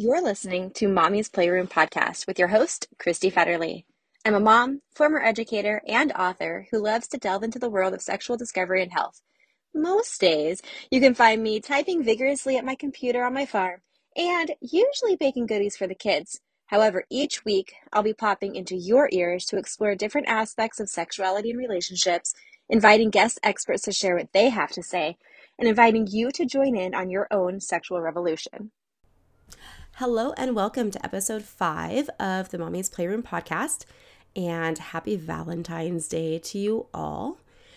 You're listening to Mommy's Playroom podcast with your host, Christy Federle. I'm a mom, former educator, and author who loves to delve into the world of sexual discovery and health. Most days, you can find me typing vigorously at my computer on my farm and usually baking goodies for the kids. However, each week, I'll be popping into your ears to explore different aspects of sexuality and relationships, inviting guest experts to share what they have to say, and inviting you to join in on your own sexual revolution. Hello and welcome to episode 5 of the Mommy's Playroom podcast, and happy Valentine's Day to you all.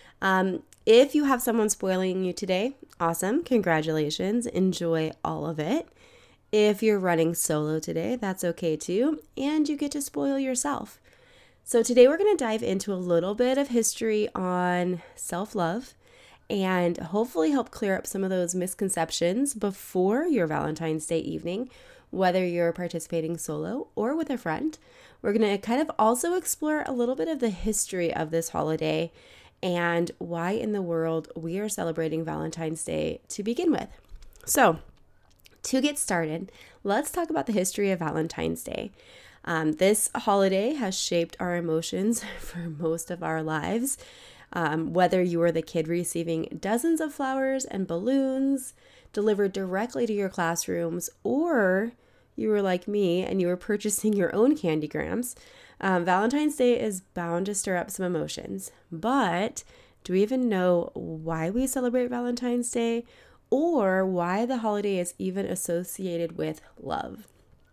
If you have someone spoiling you today, awesome, congratulations, enjoy all of it. If you're running solo today, that's okay too, and you get to spoil yourself. So today we're going to dive into a little bit of history on self-love and hopefully help clear up some of those misconceptions before your Valentine's Day evening, whether you're participating solo or with a friend. We're going to kind of also explore a little bit of the history of this holiday and why in the world we are celebrating Valentine's Day to begin with. So, to get started, let's talk about the history of Valentine's Day. This holiday has shaped our emotions for most of our lives. Whether you were the kid receiving dozens of flowers and balloons delivered directly to your classrooms, or you were like me and you were purchasing your own candygrams, Valentine's Day is bound to stir up some emotions. But do we even know why we celebrate Valentine's Day or why the holiday is even associated with love?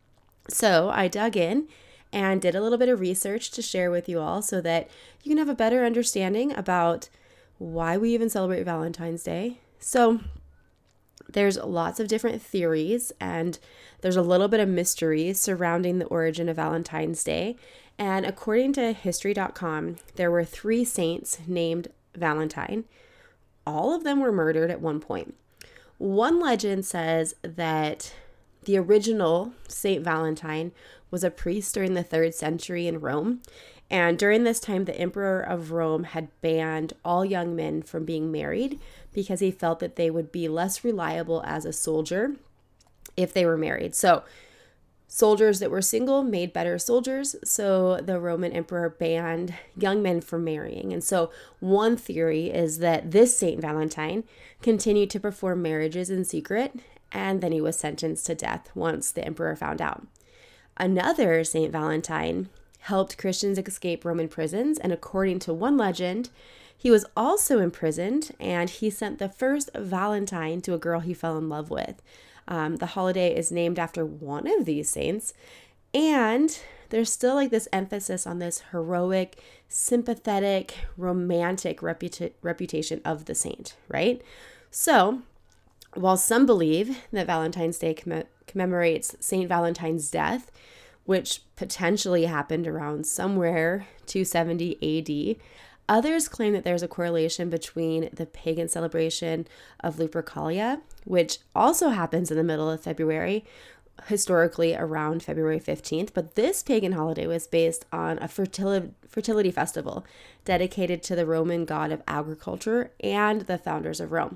So I dug in and did a little bit of research to share with you all so that you can have a better understanding about why we even celebrate Valentine's Day. So there's lots of different theories and there's a little bit of mystery surrounding the origin of Valentine's Day. And according to history.com, there were 3 saints named Valentine. All of them were murdered at one point. One legend says that the original Saint Valentine was a priest during the 3rd century in Rome. And during this time, the emperor of Rome had banned all young men from being married because he felt that they would be less reliable as a soldier if they were married. So soldiers that were single made better soldiers. So the Roman emperor banned young men from marrying. And so one theory is that this Saint Valentine continued to perform marriages in secret, and then he was sentenced to death once the emperor found out. Another Saint Valentine helped Christians escape Roman prisons, and according to one legend, he was also imprisoned, and he sent the first Valentine to a girl he fell in love with. The holiday is named after one of these saints, and there's still like this emphasis on this heroic, sympathetic, romantic reputation of the saint, right? So, while some believe that Valentine's Day commemorates Saint Valentine's death, which potentially happened around somewhere 270 AD, others claim that there's a correlation between the pagan celebration of Lupercalia, which also happens in the middle of February, historically around February 15th. But this pagan holiday was based on a fertility festival dedicated to the Roman god of agriculture and the founders of Rome.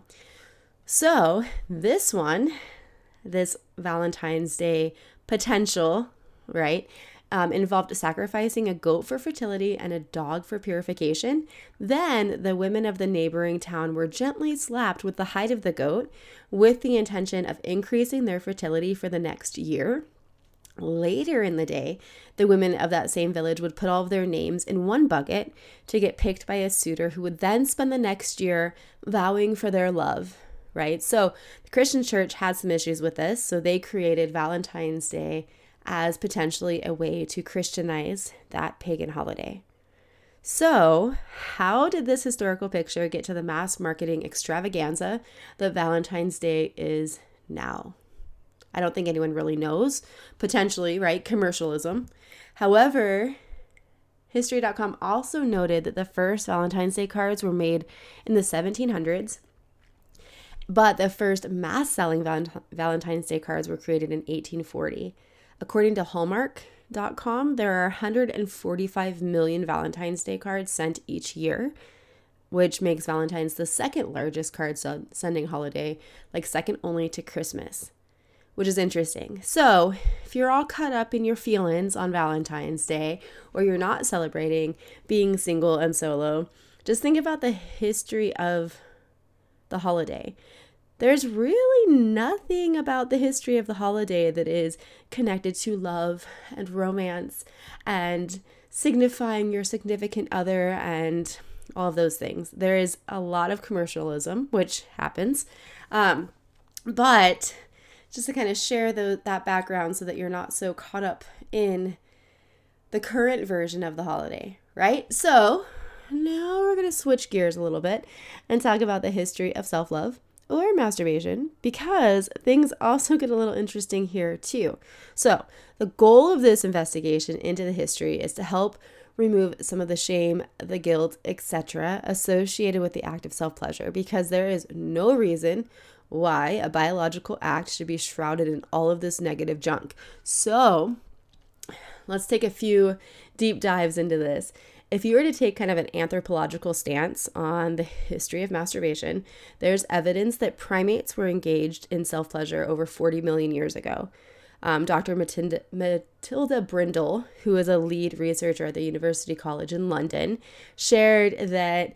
So this Valentine's Day potential, right, involved sacrificing a goat for fertility and a dog for purification. Then the women of the neighboring town were gently slapped with the hide of the goat with the intention of increasing their fertility for the next year. Later in the day, the women of that same village would put all of their names in one bucket to get picked by a suitor who would then spend the next year vowing for their love, right? So the Christian church had some issues with this, so they created Valentine's Day as potentially a way to Christianize that pagan holiday. So, how did this historical picture get to the mass marketing extravaganza that Valentine's Day is now? I don't think anyone really knows. Potentially, right? Commercialism. However, History.com also noted that the first Valentine's Day cards were made in the 1700s, but the first mass-selling Valentine's Day cards were created in 1840. According to Hallmark.com, there are 145 million Valentine's Day cards sent each year, which makes Valentine's the second largest card sending holiday, like second only to Christmas. which is interesting. So if you're all caught up in your feelings on Valentine's Day, or you're not celebrating being single and solo, just think about the history of the holiday. There's really nothing about the history of the holiday that is connected to love and romance and signifying your significant other and all of those things. There is a lot of commercialism, which happens. But just to kind of share that background so that you're not so caught up in the current version of the holiday, right? So now we're going to switch gears a little bit and talk about the history of self-love or masturbation, because things also get a little interesting here too. So the goal of this investigation into the history is to help remove some of the shame, the guilt, etc. associated with the act of self-pleasure, because there is no reason why a biological act should be shrouded in all of this negative junk. So let's take a few deep dives into this. If you were to take kind of an anthropological stance on the history of masturbation, there's evidence that primates were engaged in self-pleasure over 40 million years ago. Dr. Matilda Brindle, who is a lead researcher at the University College in London, shared that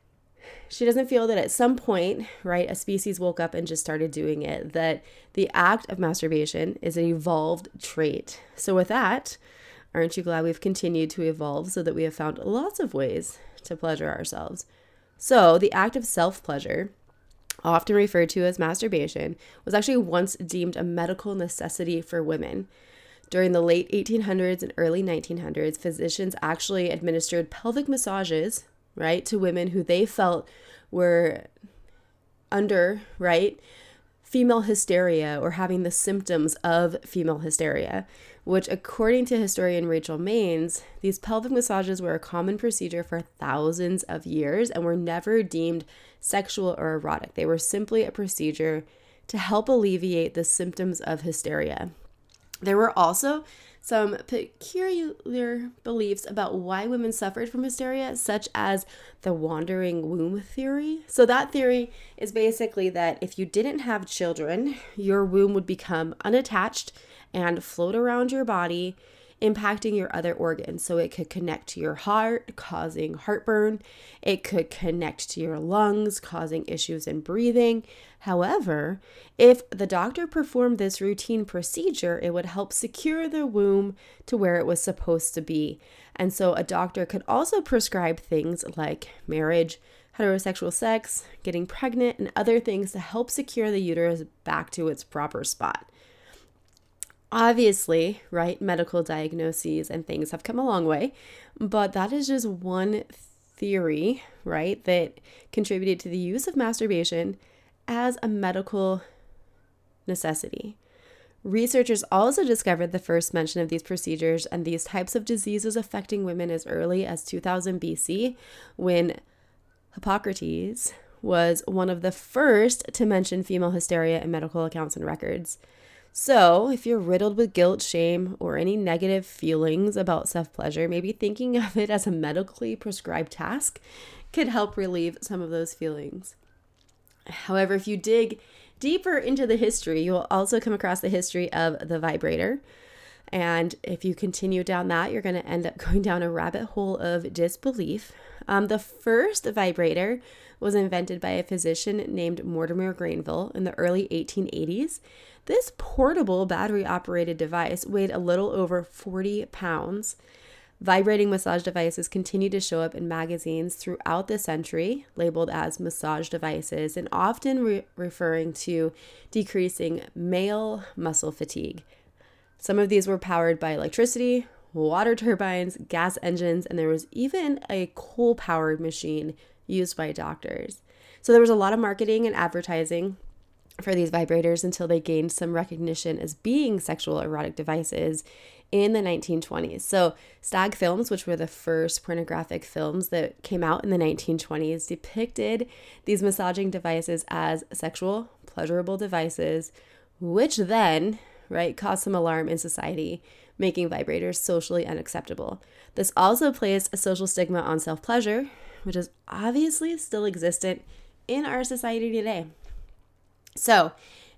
she doesn't feel that at some point, right, a species woke up and just started doing it, that the act of masturbation is an evolved trait. So with that, aren't you glad we've continued to evolve so that we have found lots of ways to pleasure ourselves? So the act of self-pleasure, often referred to as masturbation, was actually once deemed a medical necessity for women. During the late 1800s and early 1900s, physicians actually administered pelvic massages, right, to women who they felt were under, right, female hysteria or having the symptoms of female hysteria, which according to historian Rachel Maines, these pelvic massages were a common procedure for thousands of years and were never deemed sexual or erotic. They were simply a procedure to help alleviate the symptoms of hysteria. There were also some peculiar beliefs about why women suffered from hysteria, such as the wandering womb theory. So that theory is basically that if you didn't have children, your womb would become unattached and float around your body, impacting your other organs. So it could connect to your heart, causing heartburn. It could connect to your lungs, causing issues in breathing. However, if the doctor performed this routine procedure, it would help secure the womb to where it was supposed to be. And so a doctor could also prescribe things like marriage, heterosexual sex, getting pregnant, and other things to help secure the uterus back to its proper spot. Obviously, right, medical diagnoses and things have come a long way, but that is just one theory, right, that contributed to the use of masturbation as a medical necessity. Researchers also discovered the first mention of these procedures and these types of diseases affecting women as early as 2000 BC, when Hippocrates was one of the first to mention female hysteria in medical accounts and records. So if you're riddled with guilt, shame, or any negative feelings about self-pleasure, maybe thinking of it as a medically prescribed task could help relieve some of those feelings. However, if you dig deeper into the history, you'll also come across the history of the vibrator. And if you continue down that, you're going to end up going down a rabbit hole of disbelief. The first vibrator was invented by a physician named Mortimer Granville in the early 1880s. This portable battery-operated device weighed a little over 40 pounds. Vibrating massage devices continue to show up in magazines throughout the century, labeled as massage devices, and often referring to decreasing male muscle fatigue. Some of these were powered by electricity, water turbines, gas engines, and there was even a coal-powered machine used by doctors. So there was a lot of marketing and advertising for these vibrators until they gained some recognition as being sexual erotic devices in the 1920s. So Stag films, which were the first pornographic films that came out in the 1920s, depicted these massaging devices as sexual, pleasurable devices, which then, right, caused some alarm in society, making vibrators socially unacceptable. This also placed a social stigma on self-pleasure, which is obviously still existent in our society today. So,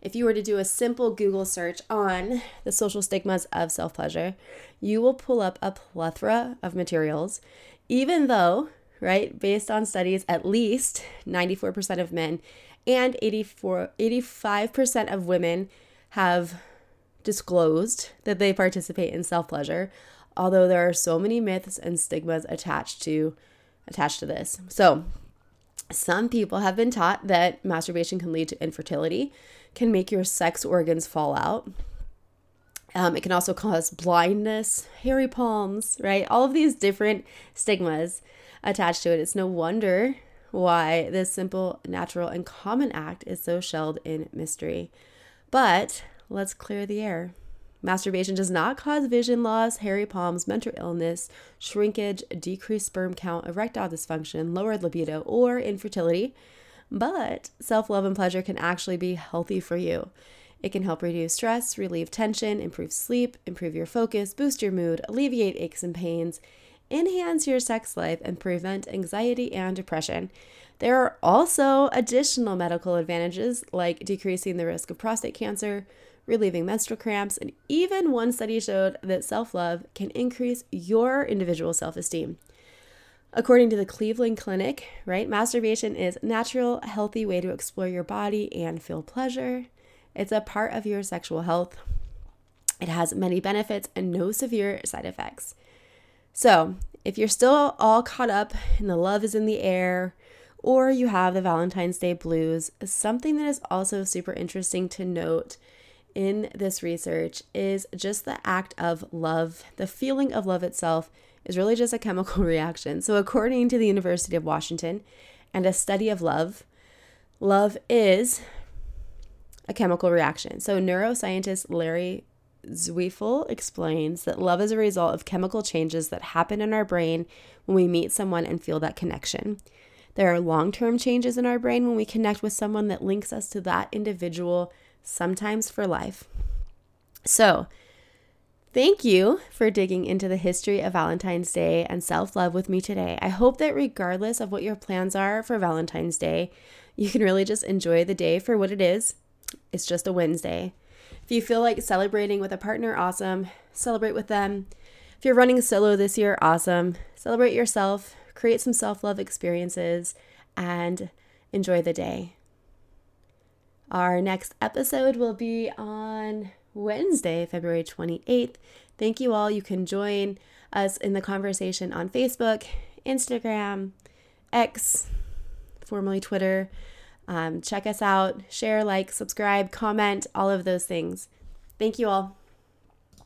If you were to do a simple Google search on the social stigmas of self-pleasure, you will pull up a plethora of materials, even though, right, based on studies, at least 94% of men and 85% of women have disclosed that they participate in self-pleasure, although there are so many myths and stigmas attached to this. So some people have been taught that masturbation can lead to infertility, can make your sex organs fall out. It can also cause blindness, hairy palms, right? All of these different stigmas attached to it. It's no wonder why this simple, natural, and common act is so shelled in mystery. But let's clear the air. Masturbation does not cause vision loss, hairy palms, mental illness, shrinkage, decreased sperm count, erectile dysfunction, lowered libido, or infertility. But self-love and pleasure can actually be healthy for you. It can help reduce stress, relieve tension, improve sleep, improve your focus, boost your mood, alleviate aches and pains, enhance your sex life, and prevent anxiety and depression. There are also additional medical advantages like decreasing the risk of prostate cancer, relieving menstrual cramps, and even one study showed that self-love can increase your individual self-esteem. According to the Cleveland Clinic, right, masturbation is a natural, healthy way to explore your body and feel pleasure. It's a part of your sexual health. It has many benefits and no severe side effects. So, if you're still all caught up in the love is in the air, or you have the Valentine's Day blues, something that is also super interesting to note in this research is just the act of love. The feeling of love itself is really just a chemical reaction. So according to the University of Washington and a study of love, love is a chemical reaction. So neuroscientist Larry Zweifel explains that love is a result of chemical changes that happen in our brain when we meet someone and feel that connection. There are long-term changes in our brain when we connect with someone that links us to that individual, sometimes for life. So, thank you for digging into the history of Valentine's Day and self-love with me today. I hope that regardless of what your plans are for Valentine's Day, you can really just enjoy the day for what it is. It's just a Wednesday. If you feel like celebrating with a partner, awesome. Celebrate with them. If you're running solo this year, awesome. Celebrate yourself, create some self-love experiences, and enjoy the day. Our next episode will be on Wednesday, February 28th. Thank you all. You can join us in the conversation on Facebook, Instagram, X, formerly Twitter. Check us out, share, like, subscribe, comment, all of those things. Thank you all.